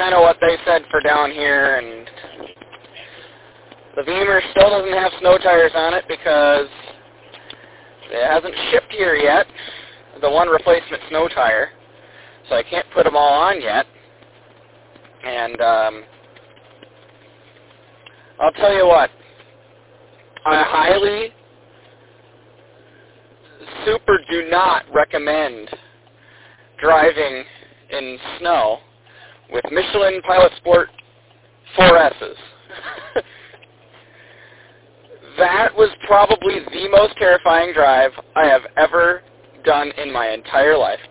kind of what they said for down here, and the Beamer still doesn't have snow tires on it because it hasn't shipped here yet, the one replacement snow tire, so I can't put them all on yet. And I'll tell you what, I highly, super do not recommend driving in snow with Michelin Pilot Sport 4S's. That was probably the most terrifying drive I have ever done in my entire life.